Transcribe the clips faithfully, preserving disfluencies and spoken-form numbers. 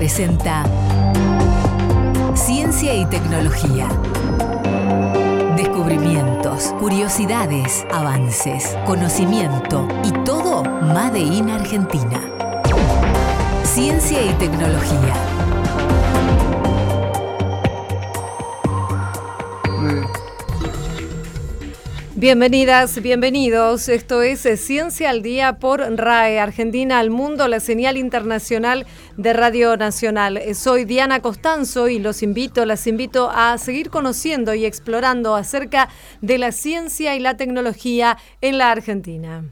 presenta Ciencia y Tecnología. Descubrimientos, curiosidades, avances, conocimiento y todo Made in Argentina. Ciencia y Tecnología. Bienvenidas, bienvenidos. Esto es Ciencia al Día por RAE, Argentina al Mundo, la señal internacional de Radio Nacional. Soy Diana Costanzo y los invito, las invito a seguir conociendo y explorando acerca de la ciencia y la tecnología en la Argentina.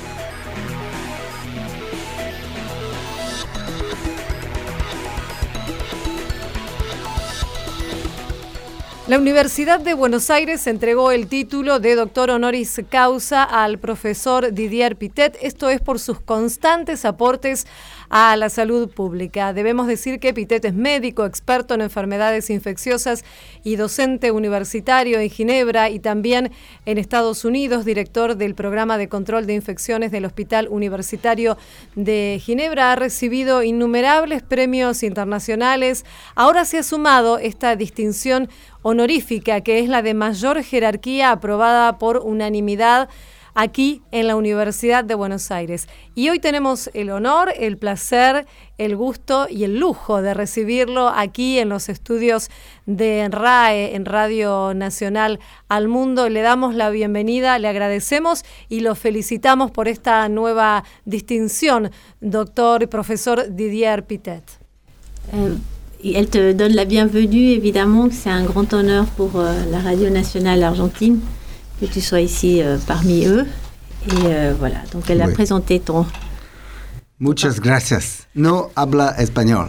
La Universidad de Buenos Aires entregó el título de doctor honoris causa al profesor Didier Pitet. Esto es por sus constantes aportes a la salud pública. Debemos decir que Pitet es médico, experto en enfermedades infecciosas y docente universitario en Ginebra y también en Estados Unidos, director del programa de control de infecciones del Hospital Universitario de Ginebra. Ha recibido innumerables premios internacionales. Ahora se ha sumado esta distinción honorífica, que es la de mayor jerarquía aprobada por unanimidad aquí en la Universidad de Buenos Aires. Y hoy tenemos el honor, el placer, el gusto y el lujo de recibirlo aquí en los estudios de RAE, en Radio Nacional al Mundo. Le damos la bienvenida, le agradecemos y lo felicitamos por esta nueva distinción, doctor y profesor Didier Pitet. Euh. Elle te donne la bienvenue, évidemment, que c'est un grand honneur pour euh, la Radio Nationale Argentine que tu sois ici euh, parmi eux. Et euh, voilà, donc elle oui. a présenté ton... Muchas gracias. No habla español.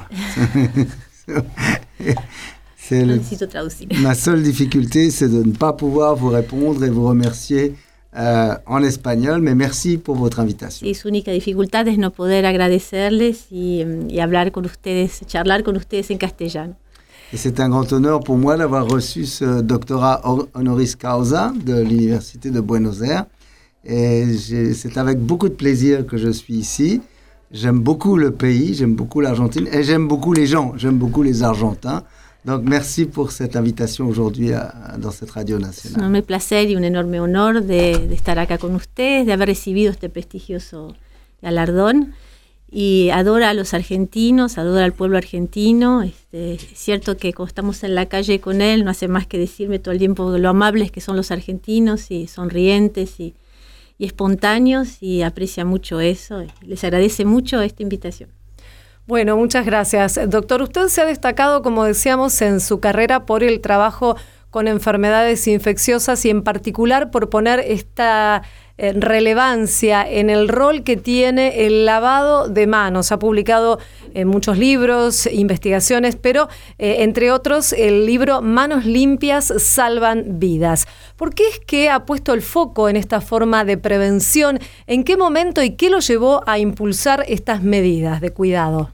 C'est le... Ma seule difficulté, c'est de ne pas pouvoir vous répondre et vous remercier Uh, en español, mais merci por votre invitation. Y su única dificultad es no poder agradecerles y, y hablar con ustedes, charlar con ustedes en castellano. Et c'est un grand honneur pour moi d'avoir reçu ce doctorat honoris causa de l'Université de Buenos Aires. Et c'est avec beaucoup de plaisir que je suis ici. J'aime beaucoup le pays, j'aime beaucoup l'Argentine et j'aime beaucoup les gens, j'aime beaucoup les Argentins. Donc, merci por esta invitación aujourd'hui a, a, dans cette radio nacional. Es un enorme placer y un enorme honor de, de estar acá con ustedes, de haber recibido este prestigioso galardón. Y adora a los argentinos, adora al pueblo argentino. Este, es cierto que cuando estamos en la calle con él, no hace más que decirme todo el tiempo lo amables que son los argentinos, y sonrientes y, y espontáneos, y aprecia mucho eso. Les agradece mucho esta invitación. Bueno, muchas gracias. Doctor, usted se ha destacado, como decíamos, en su carrera por el trabajo con enfermedades infecciosas y en particular por poner esta eh, relevancia en el rol que tiene el lavado de manos. Ha publicado eh, muchos libros, investigaciones, pero eh, entre otros el libro Manos limpias salvan vidas. ¿Por qué es que ha puesto el foco en esta forma de prevención? ¿En qué momento y qué lo llevó a impulsar estas medidas de cuidado?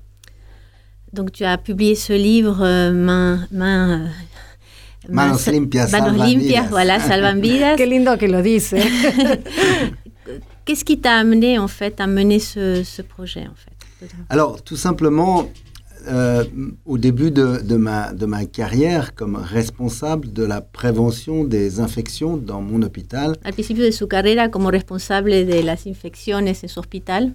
Donc tu as publié ce livre euh, main, main, Manos main, limpias, Manos salvan limpias, vidas. Voilà, salvan vidas. Qué lindo que lo dice. Qu'est-ce qui t'a amené en fait à mener ce, ce projet en fait? Alors tout simplement, euh, au début de, de, ma, de ma carrière comme responsable de la prévention des infections dans mon hôpital. Al principio de su carrera como responsable de las infecciones en su hospital.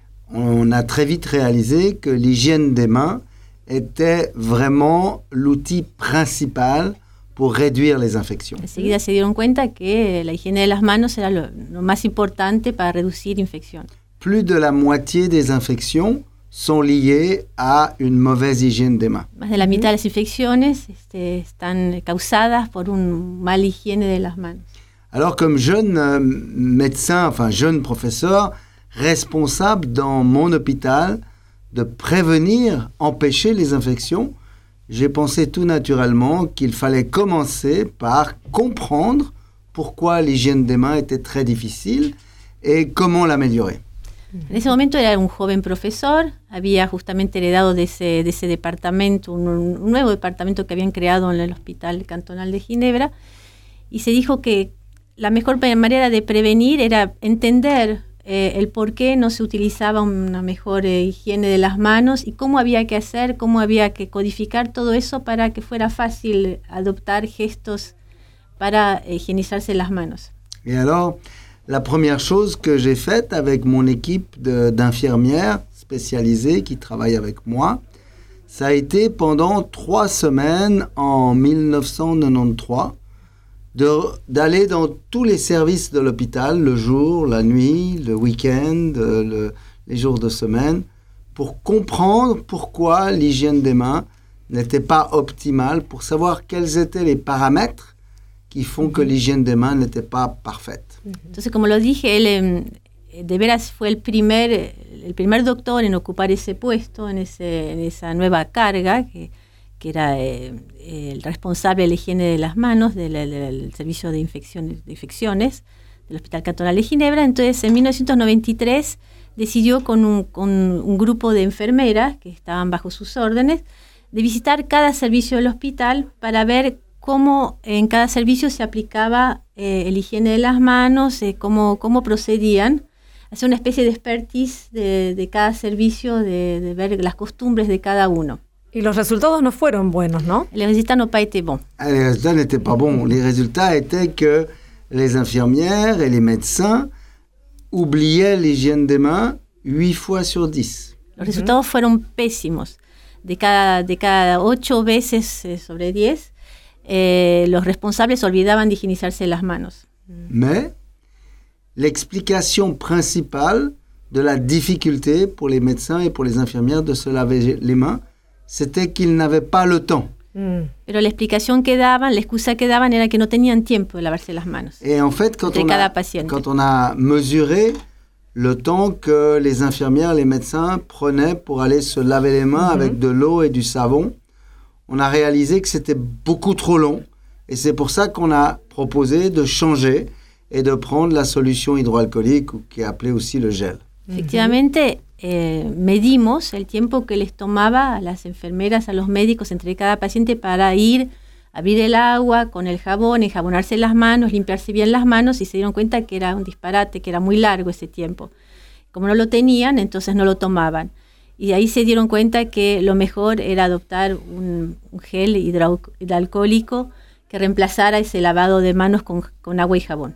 On a très vite réalisé que l'hygiène des mains était vraiment l'outil principal pour réduire les infections. Enseguida se dieron cuenta que la higiene de las manos era lo, lo más importante para reducir infección. Plus de la moitié des infections sont liées à une mauvaise hygiène des mains. Más de la mitad de las infecciones este, están causadas por un mal higiene de las manos. Alors comme jeune euh, médecin, enfin jeune professeur, responsable dans mon hôpital de prévenir, empêcher les infections, j'ai pensé tout naturellement qu'il fallait commencer par comprendre pourquoi l'hygiène des mains était très difficile et comment l'améliorer. En ese momento era un joven profesor, había justamente heredado de ese, de ese departamento, un, un nuevo departamento que habían creado en el Hospital Cantonal de Ginebra, y se dijo que la mejor manera de prevenir era entender eh, el por qué no se utilizaba una mejor eh, higiene de las manos y cómo había que hacer, cómo había que codificar todo eso para que fuera fácil adoptar gestos para higienizarse las manos. Et alors, la première chose que j'ai faite avec mon équipe de, d'infirmières spécialisées qui travaillent avec moi, ça a été pendant trois semaines en dix-neuf cent quatre-vingt-treize de, d'aller dans tous les services de l'hôpital, le jour, la nuit, le week-end, le, les jours de semaine, pour comprendre pourquoi l'hygiène des mains n'était pas optimale, pour savoir quels étaient les paramètres qui font que l'hygiène des mains n'était pas parfaite. Entonces, como lo dije, él de veras fue el primer, el primer doctor en ocupar ese puesto, en, ese, en esa nueva carga, que, que era eh, el responsable de la higiene de las manos del, del, del servicio de infecciones, de infecciones del Hospital Cantonal de Ginebra. Entonces, en mil novecientos noventa y tres decidió con un, con un grupo de enfermeras que estaban bajo sus órdenes de visitar cada servicio del hospital para ver cómo en cada servicio se aplicaba eh, el higiene de las manos, eh, cómo, cómo procedían, hacer una especie de expertise de, de cada servicio, de, de ver las costumbres de cada uno. Y los resultados no fueron buenos, ¿no? Les résultats n'ont pas été bons. Ah, les résultats n'étaient pas bons. Les résultats étaient que les infirmières et les médecins oubliaient l'hygiène des mains huit fois sur dix. Los resultados uh-huh. fueron pésimos. De cada, de cada ocho veces eh, sobre diez, eh, los responsables olvidaban de higienizarse las manos. Mais l'explication principale de la difficulté pour les médecins et pour les infirmières de se laver les mains, c'était qu'ils n'avaient pas le temps. Mm. Pero la explicación que daban, la excusa que daban era que no tenían tiempo de lavarse las manos. Et en fait, quand, on a, quand on a mesuré le temps que les infirmières, les médecins prenaient pour aller se laver les mains mm-hmm. avec de l'eau et du savon, on a réalisé que c'était beaucoup trop long. Et c'est pour ça qu'on a proposé de changer et de prendre la solution hydroalcoolique, qui est appelée aussi le gel. Efectivamente, eh, medimos el tiempo que les tomaba a las enfermeras, a los médicos, entre cada paciente para ir, abrir el agua con el jabón, enjabonarse las manos, limpiarse bien las manos, y se dieron cuenta que era un disparate, que era muy largo ese tiempo. Como no lo tenían, entonces no lo tomaban. Y ahí se dieron cuenta que lo mejor era adoptar un, un gel hidro, hidroalcohólico que reemplazara ese lavado de manos con, con agua y jabón.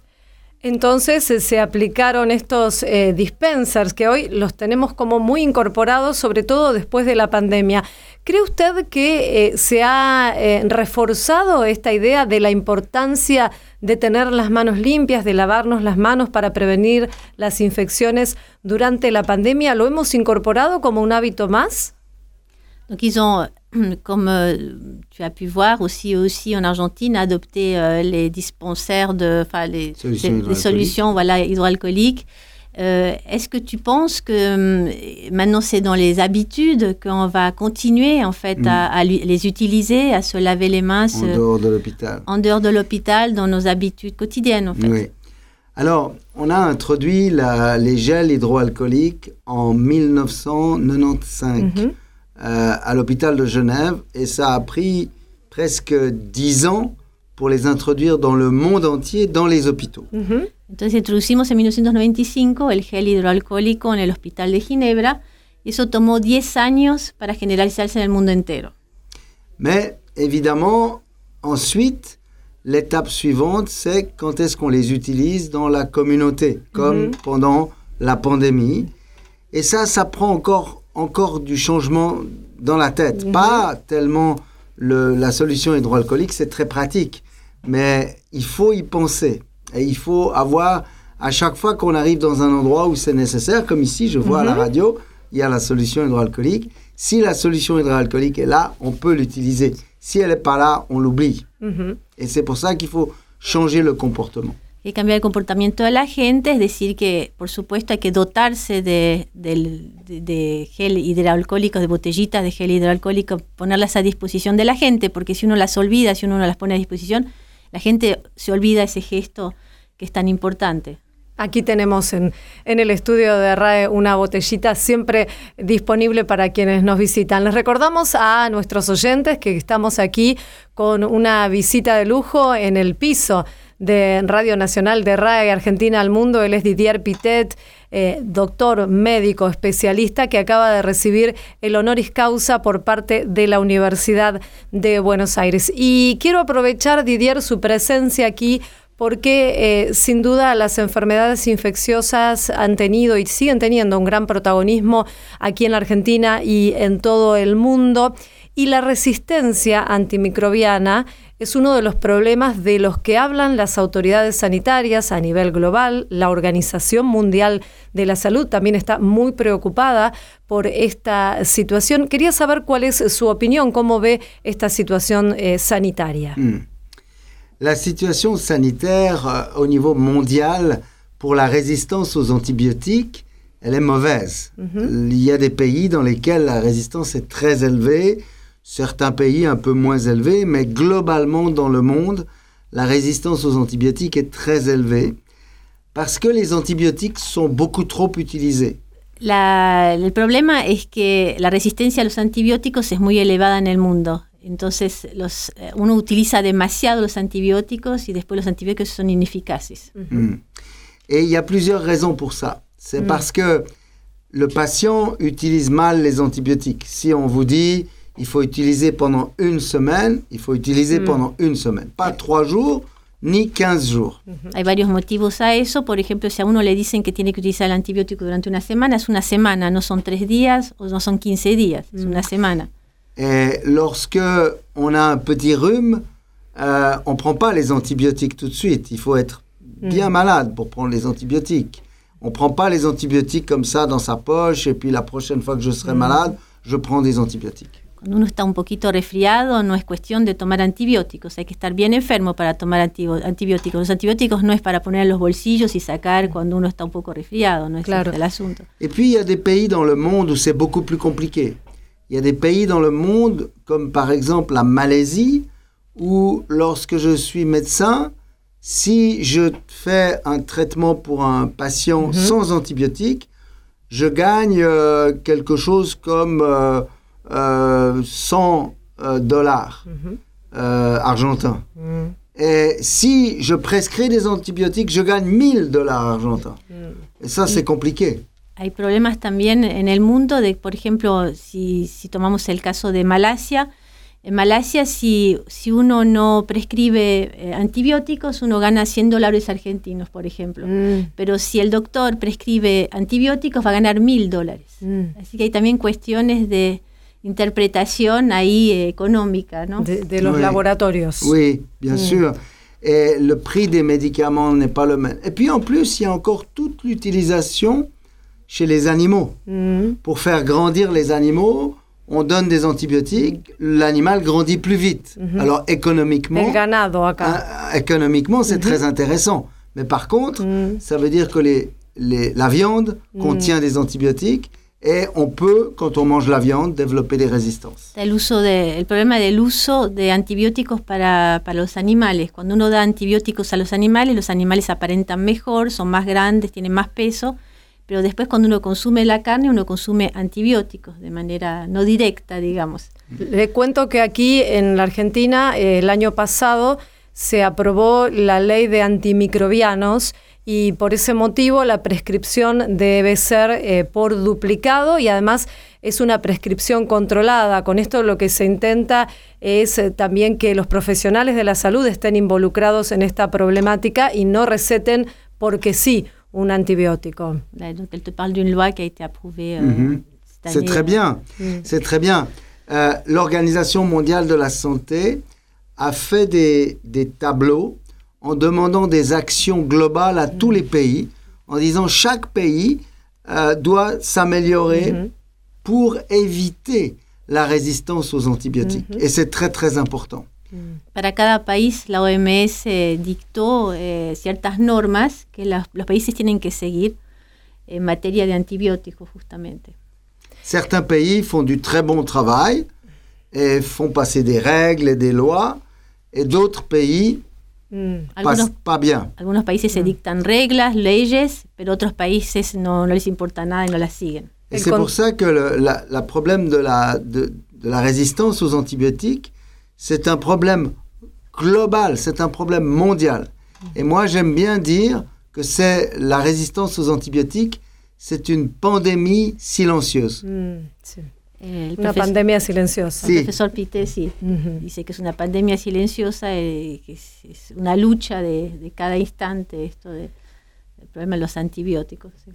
Entonces se aplicaron estos eh, dispensers que hoy los tenemos como muy incorporados, sobre todo después de la pandemia. ¿Cree usted que eh, se ha eh, reforzado esta idea de la importancia de tener las manos limpias, de lavarnos las manos para prevenir las infecciones durante la pandemia? ¿Lo hemos incorporado como un hábito más? Donc ils ont, comme euh, tu as pu voir aussi, aussi en Argentine, adopté euh, les dispensaires, de, enfin les, solutions les, les solutions voilà, hydroalcooliques. Euh, est-ce que tu penses que euh, maintenant c'est dans les habitudes qu'on va continuer en fait mmh. à, à les utiliser, à se laver les mains en se, dehors de l'hôpital, en dehors de l'hôpital, dans nos habitudes quotidiennes en fait? Oui. Alors, on a introduit la, les gels hydroalcooliques en dix-neuf cent quatre-vingt-quinze. Mmh. Euh, à l'hôpital de Genève, et ça a pris presque dix ans pour les introduire dans le monde entier, dans les hôpitaux. Uh-huh. Entonces introducimos en dix-neuf cent quatre-vingt-quinze el gel hidroalcohólico en el hospital de Ginebra, y eso tomó diez años para generalizarse en el mundo entero. Mais évidemment, ensuite, l'étape suivante, c'est quand est-ce qu'on les utilise dans la communauté, comme uh-huh. pendant la pandémie. Et ça, ça prend encore encore du changement dans la tête. Mmh. Pas tellement le, la solution hydroalcoolique, c'est très pratique, mais il faut y penser. Et il faut avoir, à chaque fois qu'on arrive dans un endroit où c'est nécessaire, comme ici, je vois mmh. à la radio, il y a la solution hydroalcoolique. Si la solution hydroalcoolique est là, on peut l'utiliser. Si elle n'est pas là, on l'oublie. Mmh. Et c'est pour ça qu'il faut changer le comportement. Hay que cambiar el comportamiento de la gente, es decir que, por supuesto, hay que dotarse de, de, de, de gel hidroalcohólico, de botellitas de gel hidroalcohólico, ponerlas a disposición de la gente, porque si uno las olvida, si uno no las pone a disposición, la gente se olvida ese gesto que es tan importante. Aquí tenemos en, en el estudio de R A E una botellita siempre disponible para quienes nos visitan. Les recordamos a nuestros oyentes que estamos aquí con una visita de lujo en el piso de Radio Nacional de R A E Argentina al Mundo. Él es Didier Pitet, eh, doctor médico especialista que acaba de recibir el honoris causa por parte de la Universidad de Buenos Aires. Y quiero aprovechar, Didier, su presencia aquí porque eh, sin duda las enfermedades infecciosas han tenido y siguen teniendo un gran protagonismo aquí en la Argentina y en todo el mundo. Y la resistencia antimicrobiana es uno de los problemas de los que hablan las autoridades sanitarias a nivel global. La Organización Mundial de la Salud también está muy preocupada por esta situación. Quería saber cuál es su opinión, cómo ve esta situación eh, sanitaria. Mm. La situation sanitaire euh, au niveau mondial pour la résistance aux antibiotiques, elle est mauvaise. Mm-hmm. Il y a des pays dans lesquels la résistance est très élevée, certains pays un peu moins élevés, mais globalement dans le monde, la résistance aux antibiotiques est très élevée parce que les antibiotiques sont beaucoup trop utilisés. La, el problema es que la resistencia a los antibióticos es muy elevada en el mundo. Entonces, los, uno utiliza demasiado los antibióticos y después los antibióticos son ineficaces. Mm. Et il y a plusieurs raisons pour ça. C'est mm. parce que le patient utilise mal les antibiotiques. Si on vous dit il faut utiliser pendant une semaine, il faut utiliser mm. pendant une semaine. Pas trois jours, ni quinze jours. Uh-huh. Hay varios motivos a eso. Por ejemplo, si a uno le dicen que tiene que utilizar el antibiótico durante una semana, es una semana, no son tres días o no son quince días, mm. es una semana. Et lorsque on a un petit rhume, euh, on ne prend pas les antibiotiques tout de suite. Il faut être bien mmh. malade pour prendre les antibiotiques. On ne prend pas les antibiotiques comme ça dans sa poche et puis la prochaine fois que je serai mmh. malade, je prends des antibiotiques. Cuando uno está un poquito resfriado, no es cuestión de tomar antibióticos. Hay que estar bien enfermo para tomar antibióticos. Los antibióticos no es para poner en los bolsillos y sacar cuando uno está un poco resfriado. No es claro. el asunto. Et puis, il y a des pays dans le monde où c'est beaucoup plus compliqué. Il y a des pays dans le monde, comme par exemple la Malaisie, où lorsque je suis médecin, si je fais un traitement pour un patient mm-hmm. sans antibiotiques, je gagne euh, quelque chose comme euh, euh, cent dollars mm-hmm. euh, argentins. Mm. Et si je prescris des antibiotiques, je gagne mille dollars argentins. Mm. Et ça, c'est compliqué. Hay problemas también en el mundo, de, por ejemplo, si, si tomamos el caso de Malasia. En Malasia, si, si uno no prescribe eh, antibióticos, uno gana cien dólares argentinos, por ejemplo. Mm. Pero si el doctor prescribe antibióticos, va a ganar mil dólares. Mm. Así que hay también cuestiones de interpretación ahí eh, económica, ¿no? De, de los oui. laboratorios. Oui, bien mm. sûr. Et le prix des médicaments n'est pas le même. Et puis en plus, il y a encore toute l'utilisation chez les animaux. Mmh. Pour faire grandir les animaux, on donne des antibiotiques, l'animal grandit plus vite. Mmh. Alors économiquement, El ganado acá. Euh, économiquement c'est mmh. très intéressant. Mais par contre, mmh. ça veut dire que les, les, la viande mmh. contient des antibiotiques et on peut, quand on mange la viande, développer des résistances. El, uso de, el problema del uso de antibióticos para, para los animales. Cuando uno da antibióticos a los animales, los animales aparentan mejor, son más grandes, tienen más peso. Pero después cuando uno consume la carne, uno consume antibióticos de manera no directa, digamos. Le cuento que aquí en la Argentina eh, el año pasado se aprobó la ley de antimicrobianos y por ese motivo la prescripción debe ser eh, por duplicado y además es una prescripción controlada. Con esto lo que se intenta es eh, también que los profesionales de la salud estén involucrados en esta problemática y no receten porque sí un antibiótico. Donc, elle te parle d'une loi qui a été approuvée euh, mm-hmm. cette année. C'est très bien, mm. c'est très bien. Euh, L'Organisation mondiale de la santé a fait des, des tableaux en demandant des actions globales à mm. tous les pays, en disant chaque pays euh, doit s'améliorer mm-hmm. pour éviter la résistance aux antibiotiques. Mm-hmm. Et c'est très, très important. Para cada país, la O M S eh, dictó eh, ciertas normas que la, los países tienen que seguir en materia de antibióticos, justamente. Certains pays font du très bon travail et font passer des règles et des lois, et d'autres pays mm. passent algunos, pas bien. Algunos países mm. se dictan reglas, leyes, pero otros países no, no les importa nada y no las siguen. Et c'est pour ça que le la, la problème de la, de, de la résistance aux antibiotiques, c'est un problème global, c'est un problème mondial. Et moi, j'aime bien dire que c'est la résistance aux antibiotiques, c'est une pandémie silencieuse. Mm, sí. El Una profesor, pandemia silenciosa. el Sí. profesor Pité sí, Ujú. dice que es una pandemia silenciosa, eh, que es, es una lucha de, de cada instante, esto de, el problema de los antibióticos. Sí.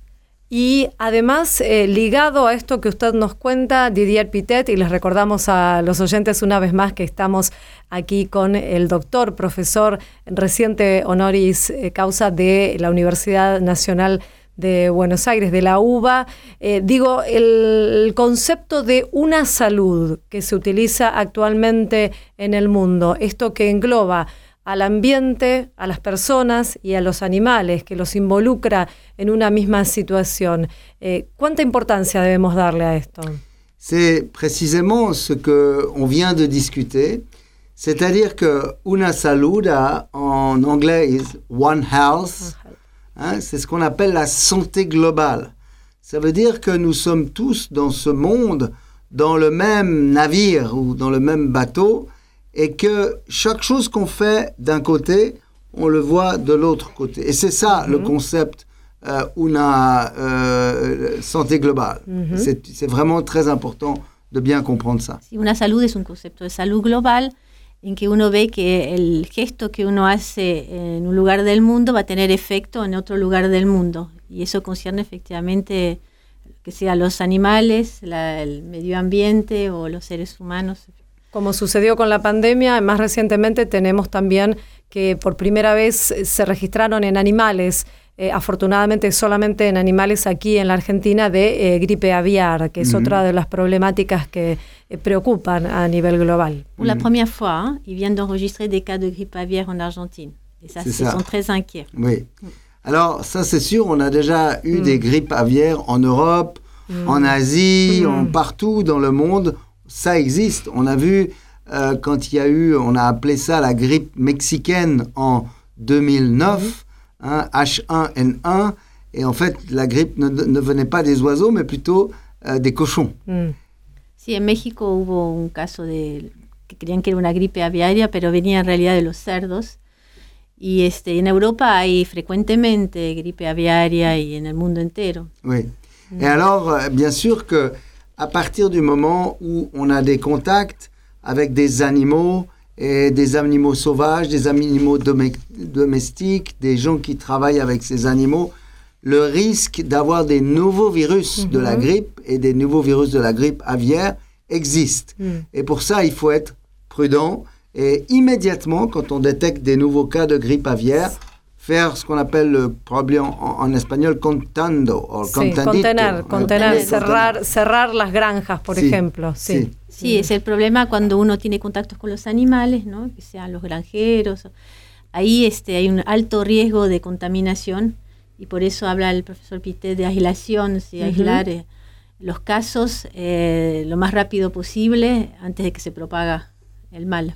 Y además, eh, ligado a esto que usted nos cuenta, Didier Pitet, y les recordamos a los oyentes una vez más que estamos aquí con el doctor, profesor reciente honoris causa de la Universidad Nacional de Buenos Aires, de la U B A. Eh, digo, el, el concepto de una salud que se utiliza actualmente en el mundo, esto que engloba al ambiente, a las personas y a los animales, que los involucra en una misma situación. Eh, ¿Cuánta importancia debemos darle a esto? C'est précisément ce qu'on vient de discuter, c'est-à-dire que una saluda en anglais is one health, hein, c'est ce qu'on appelle la santé globale. Ça veut dire que nous sommes tous dans ce monde, dans le même navire ou dans le même bateau, et que chaque chose qu'on fait d'un côté, on le voit de l'autre côté. Et c'est ça mm-hmm. le concept euh, una euh, santé globale. Mm-hmm. C'est, c'est vraiment très important de bien comprendre ça. Sí, una salud es un concepto de salud global en que uno ve que el gesto que uno hace en un lugar del mundo va a tener efecto en otro lugar del mundo. Y eso concierne efectivamente que sea los animales, la, el medio ambiente o los seres humanos. Como sucedió con la pandemia, más recientemente tenemos también que por primera vez se registraron en animales, eh, afortunadamente solamente en animales aquí en la Argentina, de eh, gripe aviar, que es mm-hmm. otra de las problemáticas que eh, preocupan a nivel global. Pour la première fois, hein, ils viennent d'enregistrer des cas de grippe aviaire en Argentine. Et ça, ils sont très inquiets. Oui. Alors, ça c'est sûr, on a déjà eu mm. des grippes aviaires en Europe, mm. en Asie, mm. en, partout dans le monde. Ça existe. On a vu euh, quand il y a eu, on a appelé ça la grippe mexicaine en deux mille neuf, mmh. hein, H un N un, et en fait la grippe ne, ne venait pas des oiseaux, mais plutôt euh, des cochons. Mmh. Sí, en México hubo un caso de que creían que era una gripe aviaria, pero venía en realidad de los cerdos. Y este, en Europa hay frecuentemente gripe aviaria y en el mundo entero. Oui. Mmh. Et alors, euh, bien sûr que à partir du moment où on a des contacts avec des animaux, et des animaux sauvages, des animaux domé- domestiques, des gens qui travaillent avec ces animaux, le risque d'avoir des nouveaux virus mm-hmm. de la grippe et des nouveaux virus de la grippe aviaire existe. Mm. Et pour ça, il faut être prudent et immédiatement, quand on détecte des nouveaux cas de grippe aviaire, faire ce qu'on appelle le problème en, en espagnol contando o sí, contener, contener, cerrar, cerrar las granjas, por sí, ejemplo. Sí. Sí. sí, es el problema cuando uno tiene contactos con los animales, ¿no? Que sean los granjeros. Ahí este, hay un alto riesgo de contaminación y por eso habla el profesor Pitet de aislación, ¿sí? Aislar uh-huh. eh, los casos eh, lo más rápido posible antes de que se propaga el mal.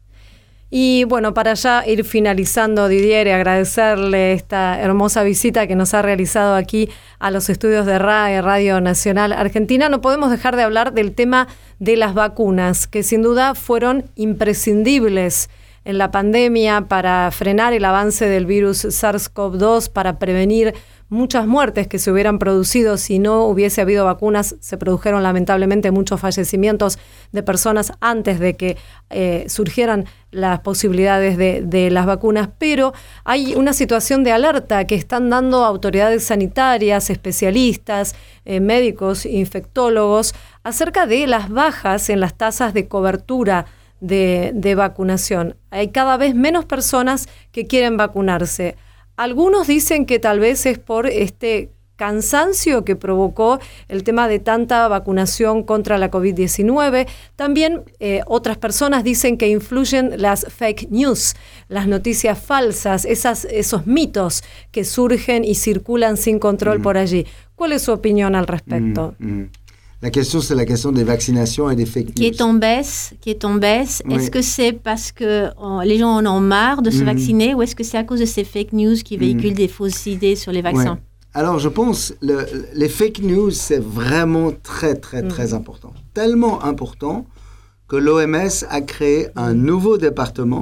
Y bueno, para ya ir finalizando, Didier, y agradecerle esta hermosa visita que nos ha realizado aquí a los estudios de R A E, Radio Nacional Argentina, no podemos dejar de hablar del tema de las vacunas, que sin duda fueron imprescindibles en la pandemia para frenar el avance del virus SARS-CoV dos, para prevenir muchas muertes que se hubieran producido si no hubiese habido vacunas. Se produjeron lamentablemente muchos fallecimientos de personas antes de que eh, surgieran las posibilidades de, de las vacunas, pero hay una situación de alerta que están dando autoridades sanitarias, especialistas, eh, médicos, infectólogos, acerca de las bajas en las tasas de cobertura de, de vacunación. Hay cada vez menos personas que quieren vacunarse. Algunos dicen que tal vez es por este cansancio que provocó el tema de tanta vacunación contra la covid diecinueve. También eh, otras personas dicen que influyen las fake news, las noticias falsas, esas, esos mitos que surgen y circulan sin control mm. por allí. ¿Cuál es su opinión al respecto? Mm, mm. La question, c'est la question des vaccinations et des fake news. Qui est en baisse, qui est en baisse. Oui. Est-ce que c'est parce que oh, les gens en ont marre de se mmh. vacciner ou est-ce que c'est à cause de ces fake news qui véhiculent mmh. des fausses idées sur les vaccins? Ouais. Alors, je pense le, les fake news, c'est vraiment très, très, mmh. très important. Tellement important que l'O M S a créé un nouveau département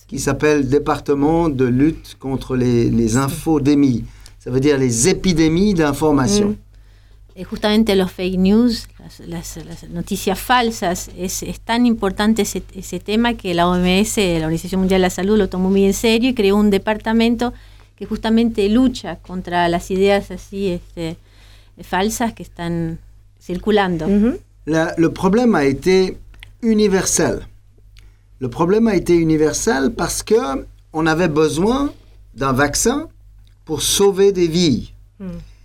qui s'appelle département de lutte contre les, les infodémies. Ça veut dire les épidémies d'information. Mm. Justamente los fake news, las, las, las noticias falsas, es, es tan importante ese, ese tema que la O M S, la Organización Mundial de la Salud, lo tomó muy en serio y creó un departamento que justamente lucha contra las ideas así este, falsas que están circulando. Mm-hmm. La, le problème a été universel. Le problème a été universel parce que on avait besoin d'un vaccin pour sauver des vies. Mm.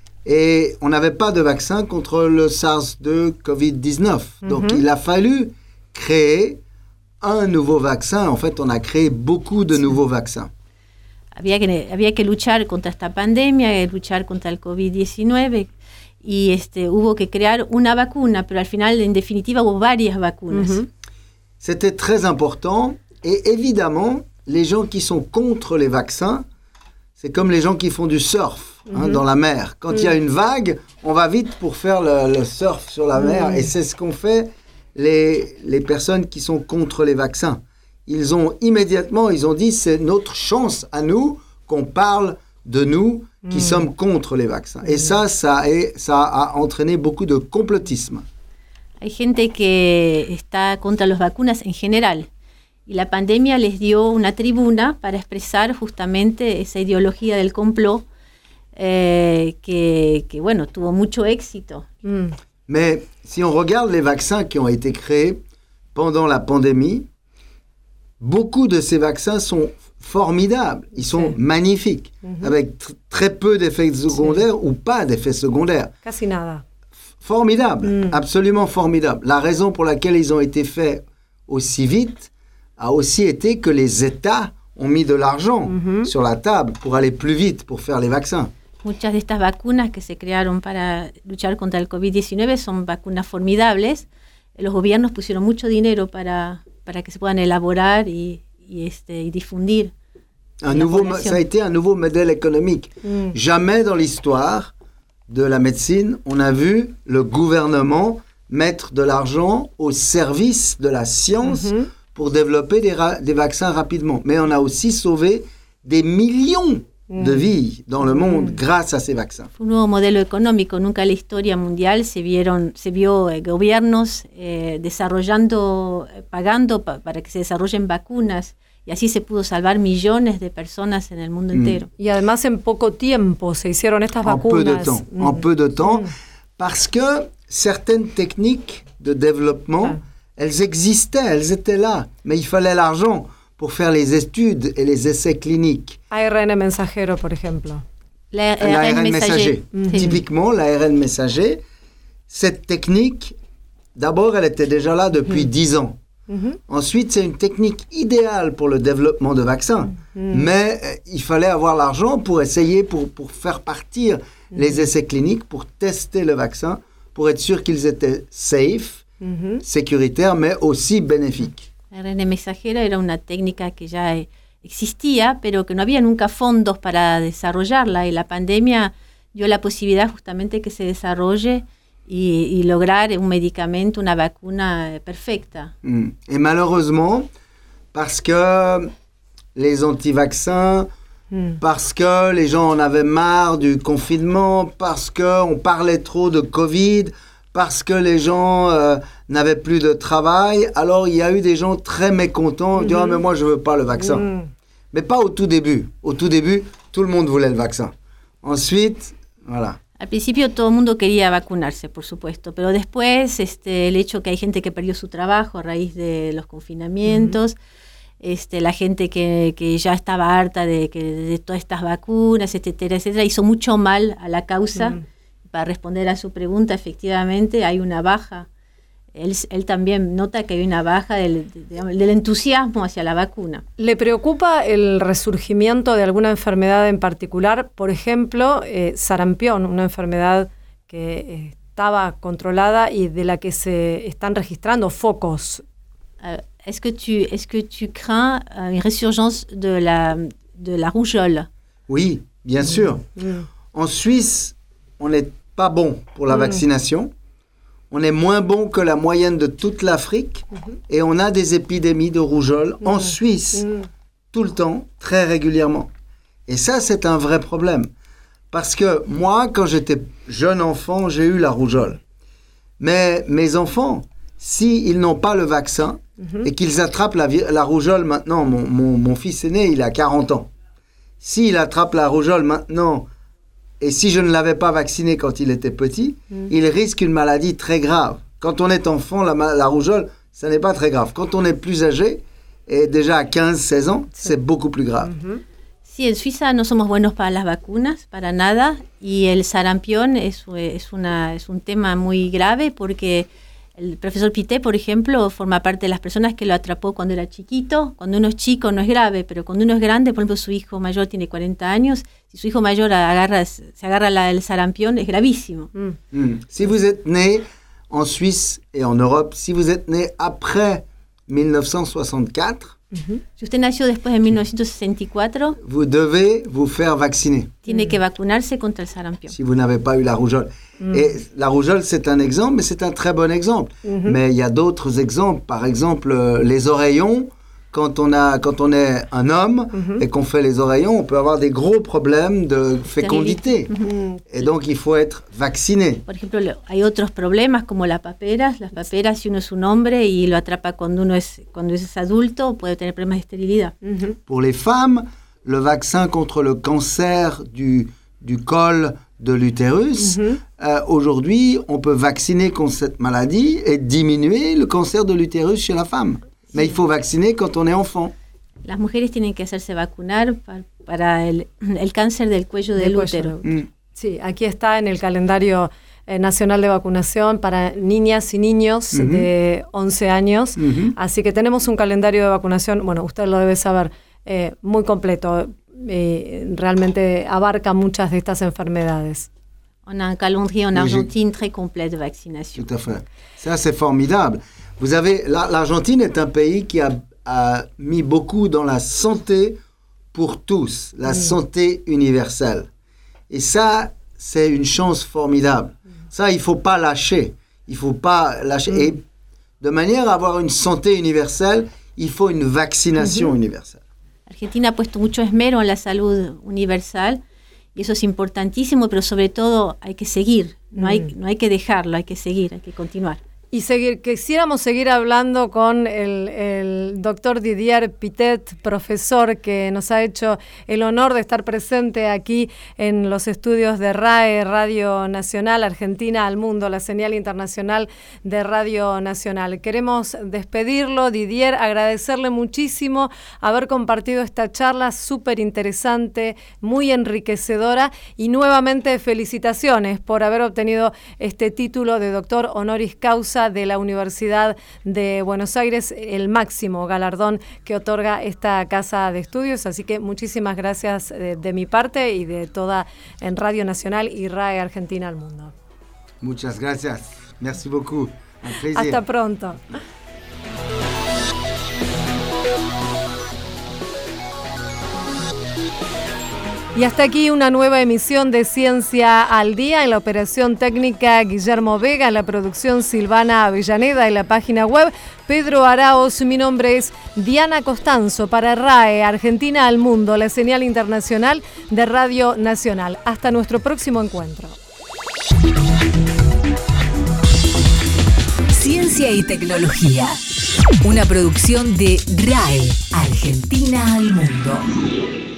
Et on n'avait pas de vaccin contre le SARS deux covid dix-neuf. Mm-hmm. Donc, il a fallu créer un nouveau vaccin. En fait, on a créé beaucoup de sí. nouveaux vaccins. Había que, había que luchar contra esta pandemia, había que luchar contra el covid diecinueve y este, hubo que crear una vacuna, pero al final, en definitiva, hubo varias vacunas. Mm-hmm. C'était très important. Et évidemment, les gens qui sont contre les vaccins, c'est comme les gens qui font du surf hein, mm-hmm. dans la mer. Quand il mm. y a une vague, on va vite pour faire le, le surf sur la mm. mer. Et c'est ce qu'ont fait les, les personnes qui sont contre les vaccins. Ils ont immédiatement, ils ont dit, c'est notre chance à nous qu'on parle de nous qui mm. sommes contre les vaccins. Mm. Et ça, ça, est, ça a entraîné beaucoup de complotisme. Hay gente que está contra las vacunas en general. Y la pandemia les dio una tribuna para expresar justamente esa ideología del complot eh, que, que, bueno, tuvo mucho éxito. Mm. Mais si on regarde les vaccins qui ont été créés pendant la pandémie, beaucoup de ces vaccins sont formidables, ils sont sí. magnifiques, mm-hmm. avec tr- très peu d'effets secondaires sí. ou pas d'effets secondaires. Casi nada. Formidable, mm. absolument formidable. La raison pour laquelle ils ont été faits aussi vite a aussi été que les États ont mis de l'argent mm-hmm. sur la table pour aller plus vite, pour faire les vaccins. Muchas de estas vacunas que se crearon para luchar contra el covid diecinueve son vacunas formidables. Los gobiernos pusieron mucho dinero para, para que se puedan elaborar y, y, este, y difundir. Un nouveau, ça a été un nouveau modèle économique. Mm. Jamais dans l'histoire de la médecine, on a vu le gouvernement mettre de l'argent au service de la science mm-hmm. pour développer des, ra- des vaccins rapidement. Mais on a aussi sauvé des millions mm. de vies dans le monde mm. grâce a ces vaccins. Un nuevo modelo económico. Nunca en la historia mundial se vieron, se vio eh, gobiernos eh, desarrollando, eh, pagando pa- para que se desarrollen vacunas. Y así se pudo salvar millones de personas en el mundo mm. entero. Y además en poco tiempo se hicieron estas en vacunas. Peu de temps, mm. En peu de temps, mm. parce que certaines techniques de développement, ah. elles existaient, elles étaient là, mais il fallait l'argent pour faire les études et les essais cliniques. A R N mensajero, por ejemplo. L'A R N, l'A R N messager. Mm. Typiquement, l'A R N messager, cette technique, d'abord, elle était déjà là depuis dix mm. ans. Mm-hmm. Ensuite, c'est une technique idéale pour le développement de vaccins, mm-hmm. mais euh, il fallait avoir l'argent pour essayer, pour, pour faire partir mm-hmm. les essais cliniques, pour tester le vaccin, pour être sûr qu'ils étaient safe, mm-hmm. sécuritaires, mais aussi bénéfiques. La A R N mensajero era una técnica que ya existía, pero que no había nunca fondos para desarrollarla, y la pandemia dio la posibilidad justamente que se desarrolle Y, y lograr un médicament, une vacune parfaite. Mm. Et malheureusement, parce que les anti-vaccins, mm. parce que les gens en avaient marre du confinement, parce qu'on parlait trop de Covid, parce que les gens euh, n'avaient plus de travail, alors il y a eu des gens très mécontents, mm-hmm. disant ah, mais moi je veux pas le vaccin. Mm. Mais pas au tout début. Au tout début, tout le monde voulait le vaccin. Ensuite, voilà. Al principio todo el mundo quería vacunarse, por supuesto, pero después este, el hecho que hay gente que perdió su trabajo a raíz de los confinamientos, uh-huh. este, la gente que, que ya estaba harta de, que, de todas estas vacunas, etcétera, etcétera, hizo mucho mal a la causa. Uh-huh. Para responder a su pregunta, efectivamente hay una baja. Él, él también nota que hay una baja del, de, del entusiasmo hacia la vacuna. ¿Le preocupa el resurgimiento de alguna enfermedad en particular? Por ejemplo, eh, sarampión, una enfermedad que estaba controlada y de la que se están registrando focos. Uh, est-ce que tu, est-ce que tu crains une résurgence de la, de la rougeole? Oui, bien sûr. Mm. En Suisse, on n'est pas bon pour la mm. vaccination. On est moins bon que la moyenne de toute l'Afrique mm-hmm. et on a des épidémies de rougeole mm. en Suisse. Mm. tout le temps, très régulièrement. Et ça, c'est un vrai problème. Parce que moi, quand j'étais jeune enfant, j'ai eu la rougeole. Mais mes enfants, s'ils n'ont pas le vaccin mm-hmm. et qu'ils attrapent la, la rougeole maintenant, mon, mon, mon fils aîné, il a quarante ans. S'il attrape la rougeole maintenant, et si je ne l'avais pas vacciné quand il était petit, mm. il risque une maladie très grave. Quand on est enfant, la, la rougeole, ça n'est pas très grave. Quand on est plus âgé, et déjà à quinze seize ans, sí. c'est beaucoup plus grave. Mm-hmm. Sí, en Suiza no somos buenos para las vacunas, para nada, y el sarampión es, es, una, es un tema muy grave porque el profesor Pitet, por ejemplo, forma parte de las personas que lo atrapó cuando era chiquito. Cuando uno es chico no es grave, pero cuando uno es grande, por ejemplo, su hijo mayor tiene cuarenta años, si su hijo mayor agarra, se agarra la, el sarampión, es gravísimo. Mm. Mm. Si vous êtes né en Suisse et en Europe, si vous êtes né après mille neuf cent soixante-quatre, uh-huh. si usted nació después de mil novecientos sesenta y cuatro, vous devez vous faire vacciner. Tiene que vacunarse contra el sarampión. Si vous n'avez pas eu la rougeole. Mm. Et la rougeole, c'est un exemple, mais c'est un très bon exemple. Mm-hmm. Mais il y a d'autres exemples. Par exemple, euh, les oreillons. Quand on, a, quand on est un homme mm-hmm. et qu'on fait les oreillons, on peut avoir des gros problèmes de fécondité. Mm-hmm. Et donc, il faut être vacciné. Por ejemplo, hay otros problemas como las paperas. Las paperas, si uno es un hombre y lo atrapa cuando uno es, cuando es adulto, puede tener problemas de esterilidad. Mm-hmm. Pour les femmes, le vaccin contre le cancer du, du col de l'utérus, mm-hmm. euh, aujourd'hui, on peut vacciner contre cette maladie et diminuer le cancer de l'utérus chez la femme. Mais il faut vacciner quand on est enfant. Las mujeres tienen que hacerse vacunar para, para el, el cáncer del cuello del, del útero. Mm. Sí, aquí está en el calendario eh, nacional de vacunación para niñas y niños uh-huh. de once años. Uh-huh. Así que tenemos un calendario de vacunación, bueno, usted lo debe saber, eh, muy completo. Eh, realmente abarca muchas de estas enfermedades. On a un calendrier en Argentine très complet de vaccination. Tout à fait. Ça, c'est formidable. Vous avez, la, l'Argentine est un pays qui a, a mis beaucoup dans la santé pour tous, la mmh. santé universelle. Et ça, c'est une chance formidable. Mmh. Ça, il ne faut pas lâcher. Il ne faut pas lâcher. Mmh. Et de manière à avoir une santé universelle, il faut une vaccination mmh. universelle. Argentina ha puesto mucho esmero en la salud universal y eso es importantísimo, pero sobre todo hay que seguir. No, mmh. hay, no hay que dejarlo, hay que seguir, hay que continuar. Y seguir, quisiéramos seguir hablando con el, el doctor Didier Pitet, profesor que nos ha hecho el honor de estar presente aquí en los estudios de R A E, Radio Nacional, Argentina al Mundo, la señal internacional de Radio Nacional. Queremos despedirlo, Didier, agradecerle muchísimo haber compartido esta charla súper interesante, muy enriquecedora y nuevamente felicitaciones por haber obtenido este título de doctor honoris causa de la Universidad de Buenos Aires, el máximo galardón que otorga esta casa de estudios. Así que muchísimas gracias de, de mi parte y de toda en Radio Nacional y R A E Argentina al Mundo. Muchas gracias. Merci beaucoup. Un plaisir. Hasta pronto. Y hasta aquí una nueva emisión de Ciencia al Día. En la operación técnica Guillermo Vega, en la producción Silvana Avellaneda, en la página web Pedro Araoz. Mi nombre es Diana Costanzo para R A E Argentina al Mundo, la señal internacional de Radio Nacional. Hasta nuestro próximo encuentro. Ciencia y tecnología. Una producción de R A E Argentina al Mundo.